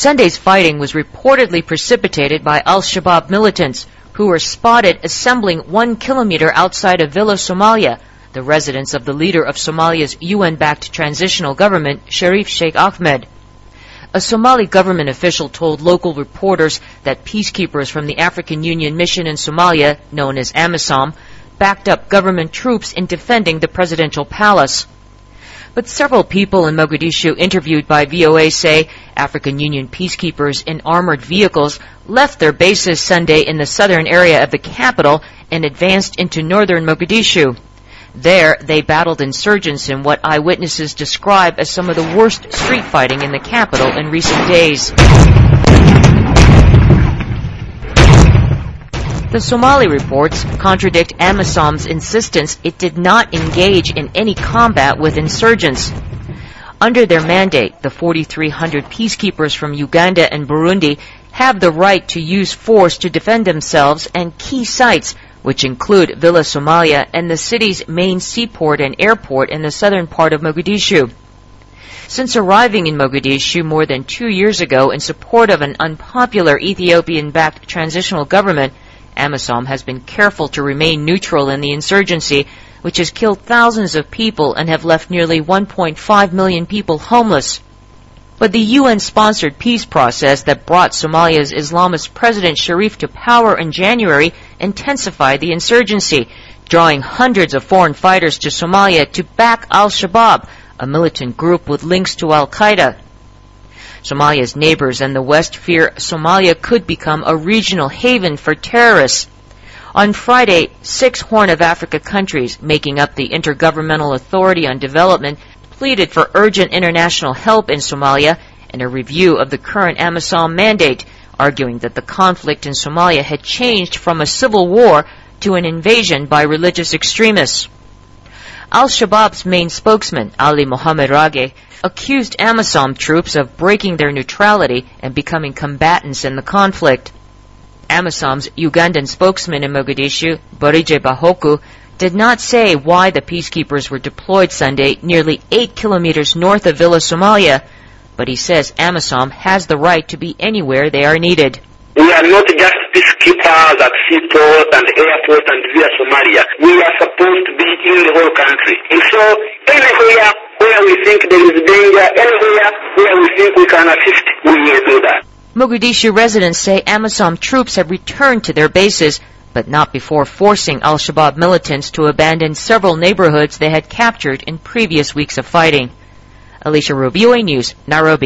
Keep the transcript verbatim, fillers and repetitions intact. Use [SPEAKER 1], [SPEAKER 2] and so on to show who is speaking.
[SPEAKER 1] Sunday's fighting was reportedly precipitated by al-Shabaab militants who were spotted assembling one kilometer outside of Villa Somalia, the residence of the leader of Somalia's U N-backed transitional government, Sharif Sheikh Ahmed. A Somali government official told local reporters that peacekeepers from the African Union mission in Somalia, known as AMISOM, backed up government troops in defending the presidential palace. But several people in Mogadishu interviewed by V O A say African Union peacekeepers in armored vehicles left their bases Sunday in the southern area of the capital and advanced into northern Mogadishu. There, they battled insurgents in what eyewitnesses describe as some of the worst street fighting in the capital in recent days. The Somali reports contradict AMISOM's insistence it did not engage in any combat with insurgents. Under their mandate, the forty-three hundred peacekeepers from Uganda and Burundi have the right to use force to defend themselves and key sites, which include Villa Somalia and the city's main seaport and airport in the southern part of Mogadishu. Since arriving in Mogadishu more than two years ago in support of an unpopular Ethiopian-backed transitional government, AMISOM has been careful to remain neutral in the insurgency, which has killed thousands of people and have left nearly one point five million people homeless. But the U N-sponsored peace process that brought Somalia's Islamist President Sharif to power in January intensified the insurgency, drawing hundreds of foreign fighters to Somalia to back al-Shabaab, a militant group with links to al-Qaeda. Somalia's neighbors and the West fear Somalia could become a regional haven for terrorists. On Friday, six Horn of Africa countries, making up the Intergovernmental Authority on Development, pleaded for urgent international help in Somalia and a review of the current AMISOM mandate, arguing that the conflict in Somalia had changed from a civil war to an invasion by religious extremists. Al-Shabaab's main spokesman, Ali Mohammed Rage, accused AMISOM troops of breaking their neutrality and becoming combatants in the conflict. AMISOM's Ugandan spokesman in Mogadishu, Borije Bahoku, did not say why the peacekeepers were deployed Sunday nearly eight kilometers north of Villa Somalia, but he says AMISOM has the right to be anywhere they are needed.
[SPEAKER 2] We are not just peacekeepers at seaport and airport and Villa Somalia. We are supposed to be in the whole country. And so anywhere where we think there is danger, anywhere where we think we can assist, we will do that.
[SPEAKER 1] Mogadishu residents say AMISOM troops have returned to their bases, but not before forcing al-Shabaab militants to abandon several neighborhoods they had captured in previous weeks of fighting. Alicia Rubio, News, Nairobi.